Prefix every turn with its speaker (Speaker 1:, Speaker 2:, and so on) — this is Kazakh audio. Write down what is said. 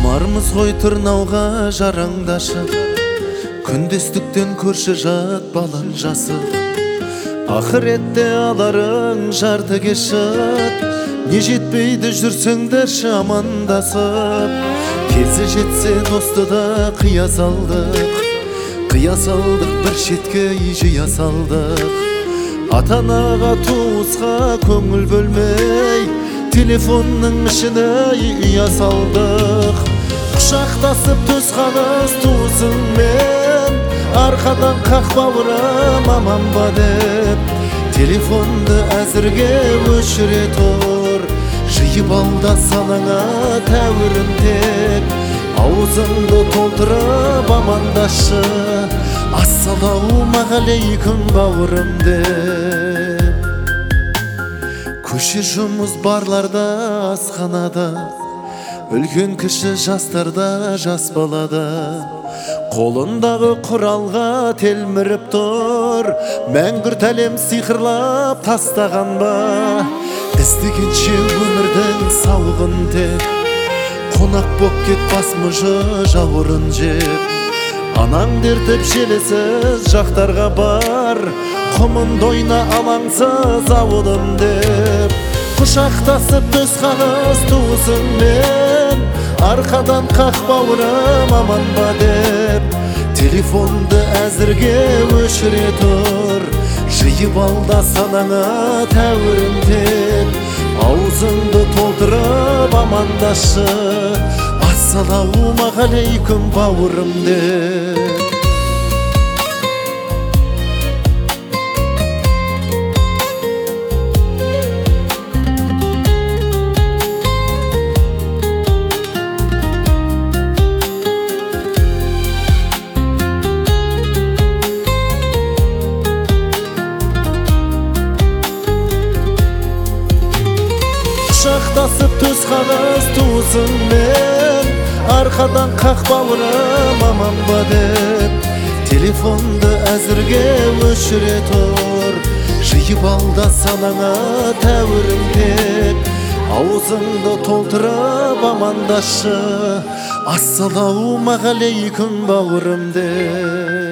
Speaker 1: Құмармыз ғой тырнауға жараңдашып, күндестіктен көрші жат балан жасы. Ақыретте аларың жарды кешіп, не жетпейді жүрсеңдерші амандасып. Кезі жетсе досты да қия салдық, бір шетке жия салдық. Ата-анаға туысқа көңіл бөлмей, телефонның ішіне ұя салдық. Құшақтасып төс қағыз туысыңмен, арқадан қақ бауырым аман ба деп. Телефонды әзірге өшіре тұр, жиып алда санаңа тәуірін тек. Аузыңды толтырып амандашы, ассалаумағалейкум бауырым деп. Көше жұмыс барларда, асханада, үлкен кіші жастарда, жас балада. Қолындағы құралға телміріп тұр, мәңгүрт әлем сиқырлап тастаған ба. Іздегенше өмірдің сауығын тек, қонақ боп кет басмыжы жауырын жеп. Анаң дертіп желесіз жақтарға бар, құмын дойна алаңсыз ауылым деп. Құшақтасып төс қағыз туысыңмен, арқадан қақ бауырым аман ба деп. Телефонды әзірге өшіре тұр, жиып алда санаңа тәуірін тек. Аузыңды толтырып амандашы, ассалаумағалейкум бауырым деп. Құшақтасып төс қағыз туысыңмен, арқадан қақ бауырым аман ба деп. Телефонды әзірге өшіре тұр, жиып алда санаңа тәуірін тек. Аузыңды толтырып амандашы, ассалаумағалейкум бауырым деп.